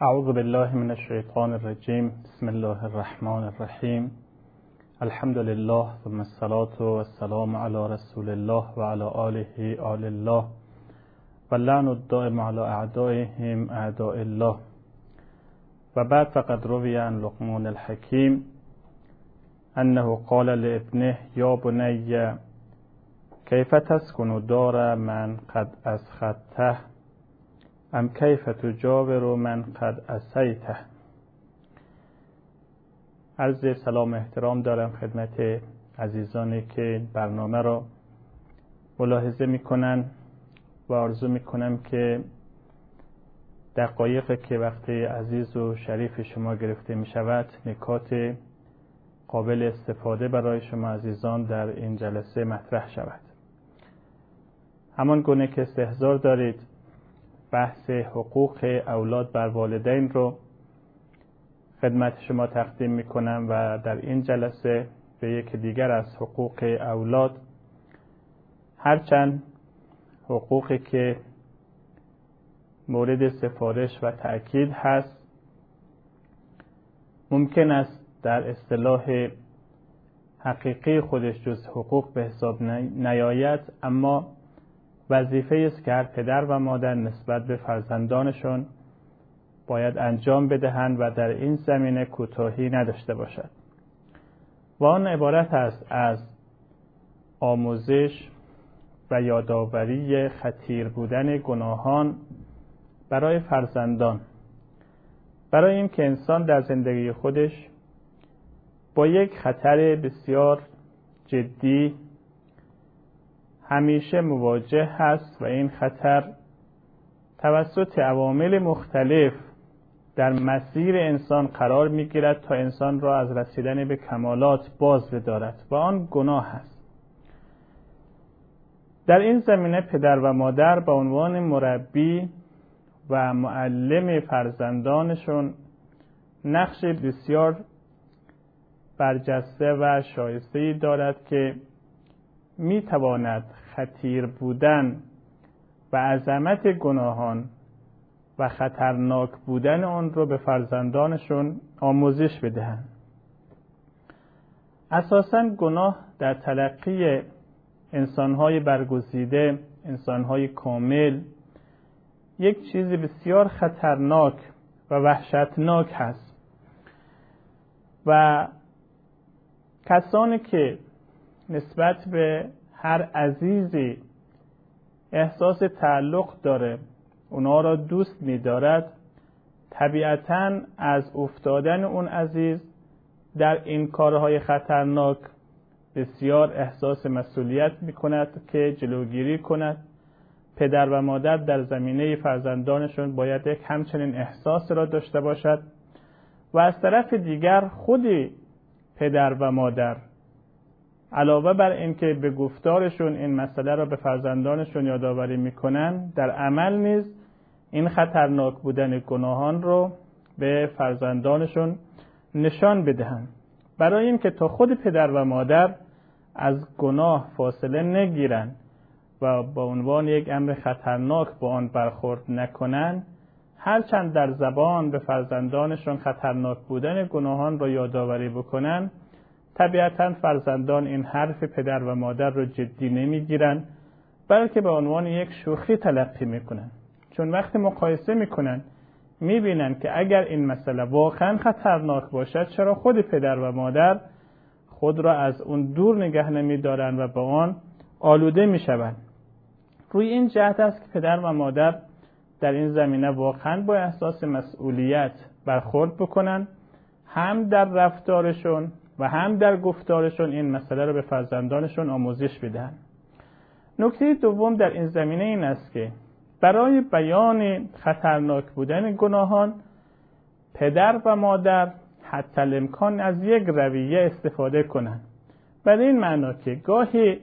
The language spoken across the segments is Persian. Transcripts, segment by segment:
اعوذ بالله من الشیطان الرجیم. بسم الله الرحمن الرحیم. الحمد لله ثم الصلاة والسلام علی رسول الله و علی آله آل الله و لعن الدائم علی اعدائهم اعداء الله. و بعد فقد روی عن لقمان الحکیم انه قال لابنه یا بنی کیف تسکن دار من قد اسخطته ام کیف تجاور من قد عصیته. عرض سلام و احترام دارم خدمت عزیزانی که برنامه را ملاحظه میکنن و آرزو میکنم که دقایقی که وقتی عزیز و شریف شما گرفته میشود نکات قابل استفاده برای شما عزیزان در این جلسه مطرح شود. همان گونه که استحضار دارید بحث حقوق اولاد بر والدین رو خدمت شما تقدیم میکنم و در این جلسه به یک دیگر از حقوق اولاد، هرچند حقوقی که مورد سفارش و تأکید هست ممکن است در اصطلاح حقیقی خودش جز حقوق به حساب نیاید، اما وظیفه است که هر پدر و مادر نسبت به فرزندانشون باید انجام بدهند و در این زمینه کوتاهی نداشته باشد و آن عبارت است از آموزش و یادآوری خطیر بودن گناهان برای فرزندان، برای این که انسان در زندگی خودش با یک خطر بسیار جدی همیشه مواجه هست و این خطر توسط عوامل مختلف در مسیر انسان قرار میگیرد تا انسان را از رسیدن به کمالات باز بدارد و آن گناه است. در این زمینه پدر و مادر به عنوان مربی و معلم فرزندانشون نقش بسیار برجسته و شایسته‌ای دارد که میتواند خطیر بودن و عظمت گناهان و خطرناک بودن آن رو به فرزندانشون آموزش بدهند. اساساً گناه در تلقی انسانهای برگزیده، انسانهای کامل، یک چیز بسیار خطرناک و وحشتناک هست و کسانی که نسبت به هر عزیزی احساس تعلق داره، اونا را دوست می‌دارد، طبیعتاً از افتادن اون عزیز در این کارهای خطرناک بسیار احساس مسئولیت می‌کند که جلوگیری کند. پدر و مادر در زمینه فرزندانشون باید یک همچنین احساس را داشته باشد و از طرف دیگر خودی پدر و مادر علاوه بر اینکه به گفتارشون این مسئله را به فرزندانشون یادآوری میکنن، در عمل نیز این خطرناک بودن گناهان رو به فرزندانشون نشان بدهند، برای اینکه تا خود پدر و مادر از گناه فاصله نگیرن و با عنوان یک امر خطرناک با آن برخورد نکنن. هرچند در زبان به فرزندانشون خطرناک بودن گناهان را یادآوری بکنن، طبیعتاً فرزندان این حرف پدر و مادر رو جدی نمیگیرن، بلکه به عنوان یک شوخی تلقی میکنن، چون وقتی مقایسه میکنن میبینن که اگر این مسئله واقعاً خطرناک باشد چرا خود پدر و مادر خود را از اون دور نگه نمیدارن و با آن آلوده میشوند. روی این جهت است که پدر و مادر در این زمینه واقعاً با احساس مسئولیت برخورد بکنن، هم در رفتارشون و هم در گفتارشون این مسئله رو به فرزندانشون آموزش بدن. نکته دوم در این زمینه این است که برای بیان خطرناک بودن گناهان پدر و مادر حتی الامکان از یک رویه استفاده کنند. برای این معنا که گاهی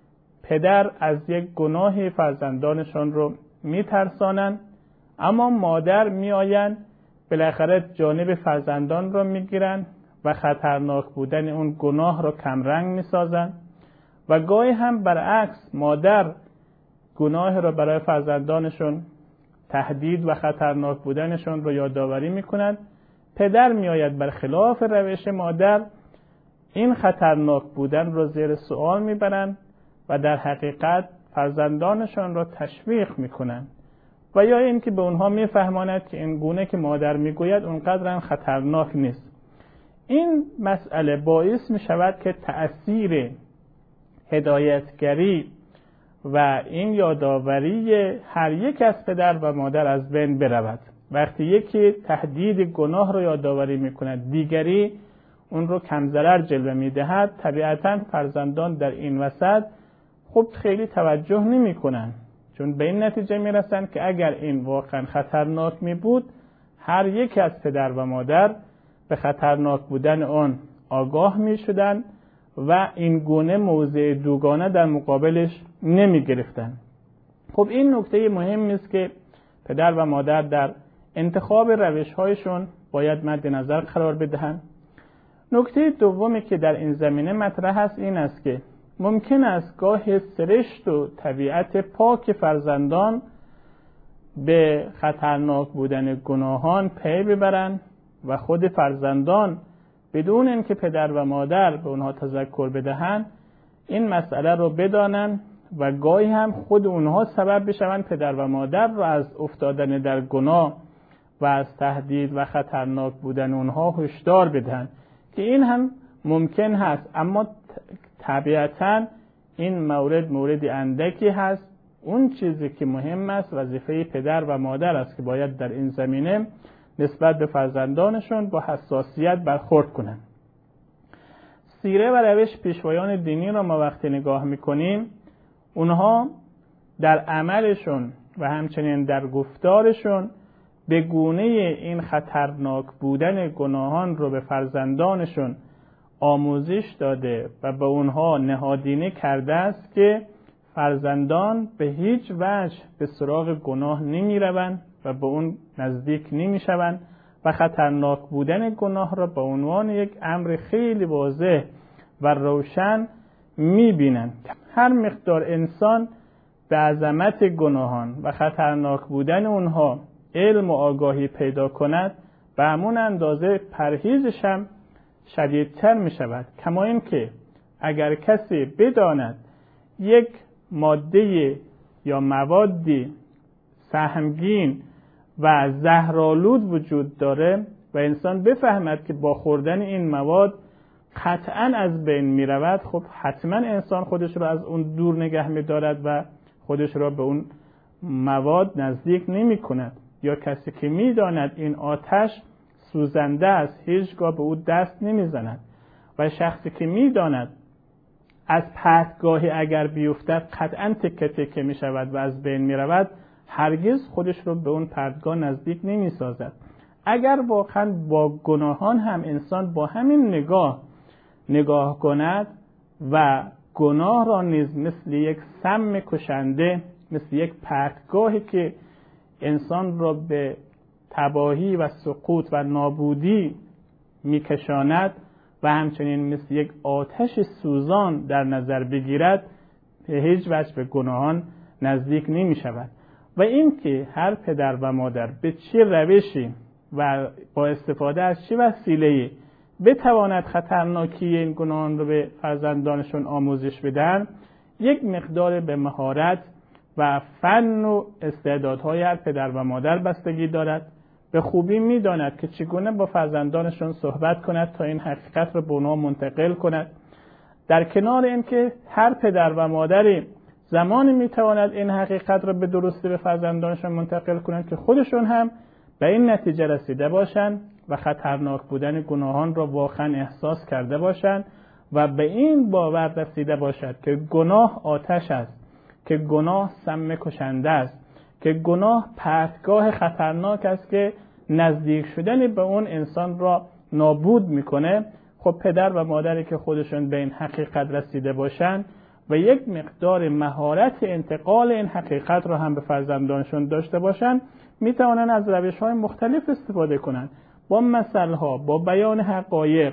پدر از یک گناه فرزندانشون رو میترسانند، اما مادر میآیند بالاخره جانب فرزندان رو میگیرن و خطرناک بودن اون گناه رو کمرنگ میسازن و گاهی هم برعکس مادر گناه رو برای فرزندانشون تهدید و خطرناک بودنشون رو یادآوری میکنند. پدر میآید برخلاف روش مادر این خطرناک بودن رو زیر سوال میبرند و در حقیقت فرزندانشان را تشویق میکنند و یا اینکه به اونها میفهماند که این گونه که مادر میگوید اونقدر هم خطرناک نیست. این مسئله باعث میشود که تأثیر هدایتگری و این یادآوری هر یک از پدر و مادر از بین برود. وقتی یکی تهدید گناه رو یادآوری میکند، دیگری اون رو کم ضرر جلوه میدهد، طبیعتاً فرزندان در این وسط خب خیلی توجه نمیکنن، چون به این نتیجه میرسن که اگر این واقعا خطرناک می بود هر یک از پدر و مادر به خطرناک بودن آن آگاه می شدن و این گونه موضع دوگانه در مقابلش نمی گرفتن. خب این نکته مهم است که پدر و مادر در انتخاب روش هایشون باید مد نظر قرار بدهند. نکته دومی که در این زمینه مطرح است این است که ممکن است گاه سرشت و طبیعت پاک فرزندان به خطرناک بودن گناهان پی ببرند و خود فرزندان بدون اینکه پدر و مادر به اونها تذکر بدهند این مسئله رو بدانند و گاهی هم خود اونها سبب بشوند پدر و مادر رو از افتادن در گناه و از تهدید و خطرناک بودن اونها هشدار بدهند که این هم ممکن هست، اما طبیعتاً این مورد اندکی هست. اون چیزی که مهم است وظیفه پدر و مادر است که باید در این زمینه نسبت به فرزندانشون با حساسیت برخورد کنند. سیره و روش پیشوایان دینی را ما وقتی نگاه میکنیم، اونها در عملشون و همچنین در گفتارشون به گونه این خطرناک بودن گناهان رو به فرزندانشون آموزش داده و به اونها نهادینه کرده است که فرزندان به هیچ وجه به سراغ گناه نمی روند و به اون نزدیک نمی شوند و خطرناک بودن گناه را به عنوان یک امر خیلی واضح و روشن می بینند. هر مقدار انسان به عظمت گناهان و خطرناک بودن اونها علم و آگاهی پیدا کند به همون اندازه پرهیزش هم شدیدتر می شود. کما این که اگر کسی بداند یک ماده یا موادی سهمگین و زهرآلود وجود داره و انسان بفهمد که با خوردن این مواد قطعاً از بین می رود، خب حتما انسان خودش را از اون دور نگه می دارد و خودش را به اون مواد نزدیک نمی کند. یا کسی که می داند این آتش سوزنده است هیچگاه به او دست نمی زند و شخصی که می داند از پرتگاهی اگر بیفتد قطعاً تکه تکه می شود و از بین می رود، هرگز خودش رو به اون پرتگاه نزدیک نمی سازد. اگر واقعاً با گناهان هم انسان با همین نگاه کند و گناه را نیز مثل یک سم کشنده، مثل یک پرتگاهی که انسان را به تباهی و سقوط و نابودی میکشاند و همچنین مثل یک آتش سوزان در نظر بگیرد، به هیچ وجه به گناهان نزدیک نمی شود. و این که هر پدر و مادر به چه روشی و با استفاده از چه وسیله‌ای بتواند خطرناکی این گناهان رو به فرزندانشون آموزش بدن، یک مقدار به مهارت و فن و استعدادهای هر پدر و مادر بستگی دارد. به خوبی می‌داند که چگونه با فرزندانشون صحبت کند تا این حقیقت رو به اونها منتقل کند. در کنار این که هر پدر و مادری زمانی می‌تواند این حقیقت رو به درستی به فرزندانشون منتقل کنند که خودشون هم به این نتیجه رسیده باشند و خطرناک بودن گناهان را واقعا احساس کرده باشند و به این باور رسیده باشد که گناه آتش است، که گناه سم کشنده است، که گناه پرتگاه خطرناک است که نزدیک شدن به اون انسان را نابود میکنه. خب پدر و مادری که خودشون به این حقیقت رسیده باشند و یک مقدار مهارت انتقال این حقیقت را هم به فرزندانشون داشته باشند، میتوانند از روش‌های مختلف استفاده کنند، با مثل‌ها، با بیان حقایق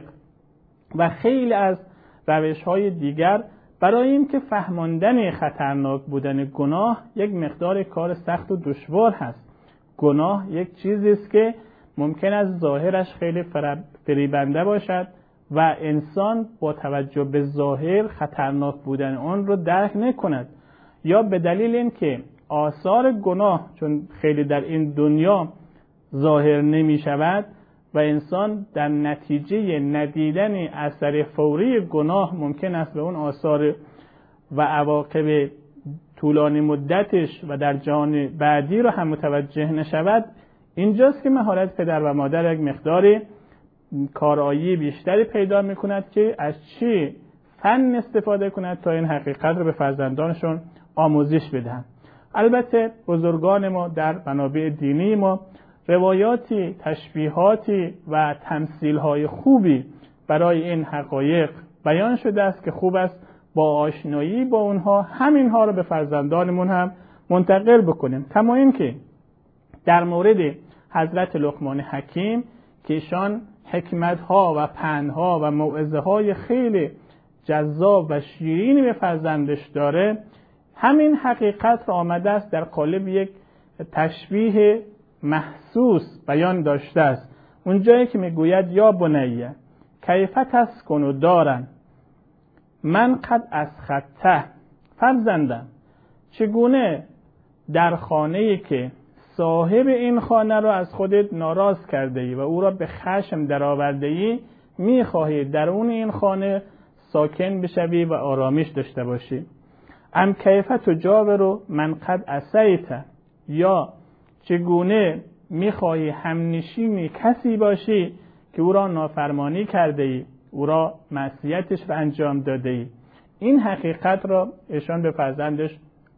و خیلی از روش‌های دیگر، برای اینکه فهماندن خطرناک بودن گناه یک مقدار کار سخت و دشوار هست. گناه یک چیزی است که ممکن است ظاهرش خیلی فریبنده باشد و انسان با توجه به ظاهر خطرناک بودن آن رو درک نکند، یا به دلیل اینکه آثار گناه چون خیلی در این دنیا ظاهر نمی شود و انسان در نتیجه ندیدن اثر فوری گناه ممکن است به اون آثار و عواقب طولانی مدتش و در جهان بعدی رو هم متوجه نشود. اینجاست که مهارت پدر و مادر یک مقدار کارایی بیشتری پیدا میکند که از چی فن استفاده کند تا این حقیقت رو به فرزندانشون آموزش بدهند. البته بزرگان ما در منابع دینی ما روایاتی، تشبیهاتی و تمثیل‌های خوبی برای این حقایق بیان شده است که خوب است با آشنایی با اونها همینها رو به فرزندانمون هم منتقل بکنیم. کما این که در مورد حضرت لقمان حکیم که ایشان حکمت‌ها و پندها و موعظه‌های خیلی جذاب و شیرینی به فرزندش داره، همین حقیقت را آمده است در قالب یک تشبیه محسوس بیان داشته است. اونجایی که میگوید یا بنیه کیف تسکن دارن من قد اسخطته، فرزندم چگونه در خانه‌ای که صاحب این خانه را از خودت ناراض کرده ای و او را به خشم درآورده ای میخواهی درون این خانه ساکن بشوی و آرامش داشته باشی. ام کیف تجاور من قد عصیت، یا چگونه میخواهی همنشین کسی باشی که او را نافرمانی کرده ای، او را معصیتش را انجام داده ای. این حقیقت را ایشان به فرزندش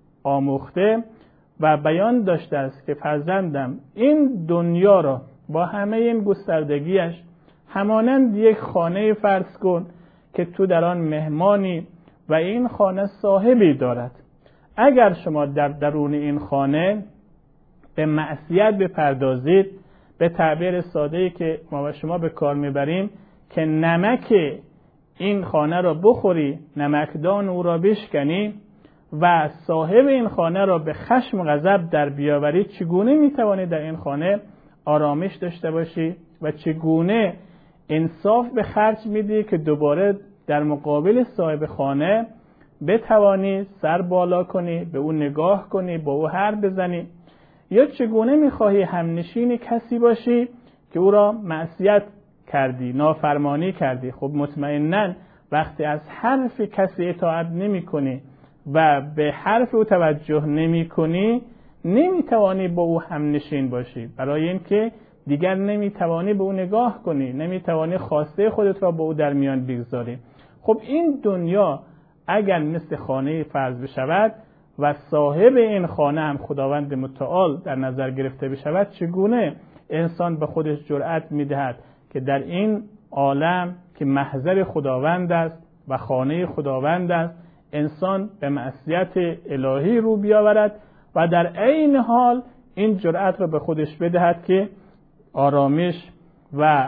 آموخته و بیان داشته است که فرزندم این دنیا را با همه این گستردگیش همانند یک خانه فرض کن که تو در آن مهمانی و این خانه صاحبی دارد. اگر شما در درون این خانه به معصیت بپردازید، به تعبیر ساده‌ای که ما و شما به کار میبریم که نمک این خانه را بخوری، نمکدان او را بشکنی و صاحب این خانه را به خشم و غضب در بیاوری، چگونه میتوانی در این خانه آرامش داشته باشی و چگونه انصاف به خرج میدی که دوباره در مقابل صاحب خانه بتوانی سر بالا کنی، به او نگاه کنی، با او حرف بزنی. یا چگونه میخواهی همنشین کسی باشی که او را معصیت کردی، نافرمانی کردی. خب مطمئناً وقتی از حرف کسی اطاعت نمی کنی و به حرف او توجه نمی کنی، نمیتوانی با او همنشین باشی، برای اینکه دیگر نمیتوانی به او نگاه کنی، نمیتوانی خواسته خودت را با او در میان بگذاری. خب این دنیا اگر مثل خانه فرض بشود و صاحب این خانه هم خداوند متعال در نظر گرفته بشود، چگونه انسان به خودش جرأت میدهد که در این عالم که محضر خداوند است و خانه خداوند است انسان به معصیت الهی رو بیاورد و در عین حال این جرأت را به خودش بدهد که آرامش و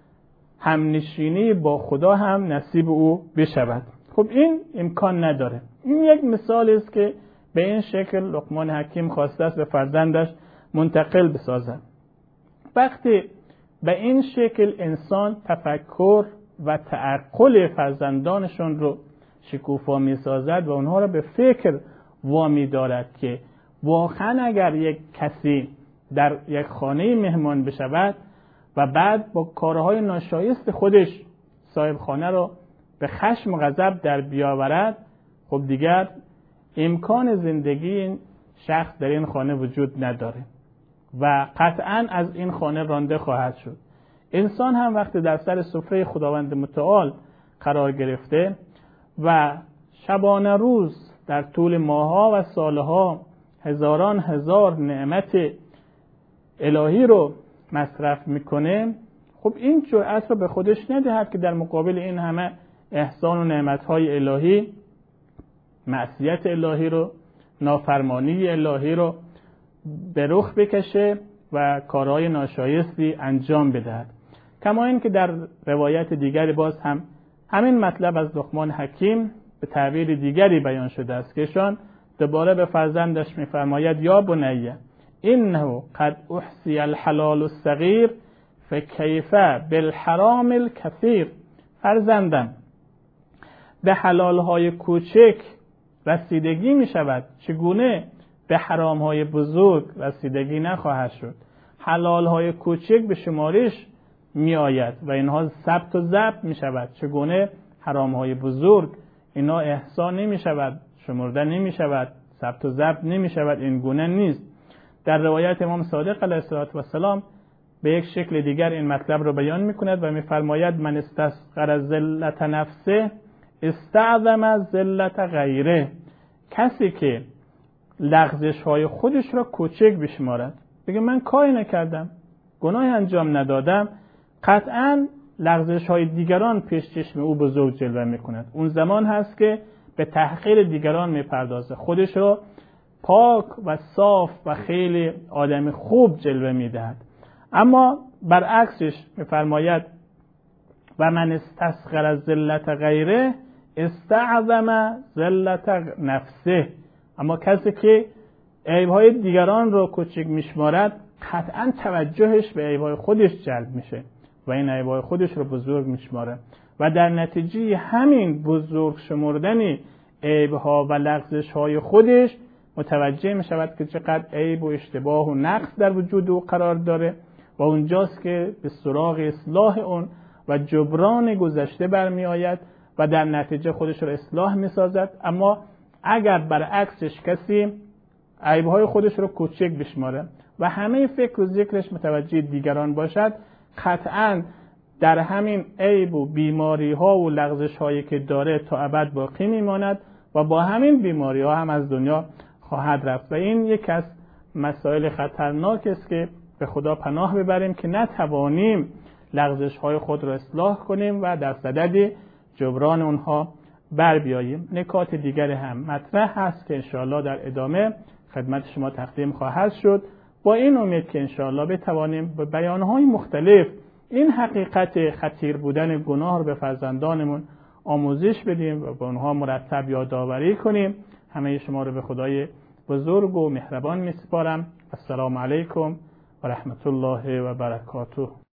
همنشینی با خدا هم نصیب او بشود. خب این امکان نداره. این یک مثال است که به این شکل لقمان حکیم خواسته است به فرزندش منتقل بسازد. وقتی به این شکل انسان تفکر و تعقل فرزندانشون رو شکوفا می سازد و اونها را به فکر وامی دارد که واقعا اگر یک کسی در یک خانه مهمان بشود و بعد با کارهای ناشایست خودش صاحب خانه رو به خشم و غضب در بیاورد، خب دیگر امکان زندگی این شخص در این خانه وجود نداره و قطعا از این خانه رانده خواهد شد. انسان هم وقتی در سر سفره خداوند متعال قرار گرفته و شبانه روز در طول ماه‌ها و سالها هزاران هزار نعمت الهی رو مصرف میکنه، خب این جرأت رو به خودش ندهد که در مقابل این همه احسان و نعمت‌های الهی معصیت الهی رو، نافرمانی الهی رو به رخ بکشه و کارهای ناشایستی انجام بدهد. کما این که در روایت دیگری باز هم همین مطلب از لقمان حکیم به تعبیر دیگری بیان شده است که شان دوباره به فرزندش می‌فرماید یا بنیه انه قد احصی الحلال الصغیر فکیف بالحرام الکثیر. فرزندم، به حلالهای کوچک رسیدگی می شود، چگونه به حرامهای بزرگ رسیدگی نخواهد شد؟ حلالهای کوچک به شمارش می آید و اینها ثبت و ضبط می شود، چگونه حرامهای بزرگ اینا احصا نمی شود، شمرده نمی شود، ثبت و ضبط نمی شود. این گونه نیست. در روایت امام صادق علیه السلام به یک شکل دیگر این مطلب رو بیان می کند و می فرماید من استصغر ذلت نفسه استعظم ذلت غیره. کسی که لغزش های خودش را کوچک بشمارد، بگه من کاری نکردم، گناهی انجام ندادم، قطعاً لغزش های دیگران پیش چشم او بزرگ جلوه می کند. اون زمان هست که به تحقیر دیگران می پردازه، خودش را پاک و صاف و خیلی آدم خوب جلوه می دهد. اما برعکسش می فرماید و من استصغر ذلت غیره استعظم ذلت نفسه. اما کسی که عیب‌های دیگران رو کوچک میشمارد، قطعاً توجهش به عیب‌های خودش جلب میشه و این عیب‌های خودش رو بزرگ میشماره و در نتیجه همین بزرگ شمردن عیب‌ها و لغزش‌های خودش متوجه میشود که چقدر عیب و اشتباه و نقص در وجود او قرار داره و اونجاست که به سراغ اصلاح اون و جبران گذشته برمی آید و در نتیجه خودش رو اصلاح می سازد. اما اگر برعکسش کسی عیبهای خودش رو کوچک بشماره و همه فکر و ذکرش متوجه دیگران باشد، قطعاً در همین عیب و بیماری ها و لغزش هایی که داره تا ابد باقی می ماند و با همین بیماری ها هم از دنیا خواهد رفت و این یک از مسائل خطرناک است که به خدا پناه ببریم که نتوانیم لغزش های خود را اصلاح کنیم و در صدد جبران اونها بر بیاییم. نکات دیگر هم مطرح هست که انشاءالله در ادامه خدمت شما تقدیم خواهد شد، با این امید که انشاءالله بتوانیم به بیانهای مختلف این حقیقت خطیر بودن گناه رو به فرزندانمون آموزش بدیم و به اونها مرتب یادآوری کنیم. همه شما رو به خدای بزرگ و مهربان میسپارم. السلام علیکم و رحمت الله و برکاته.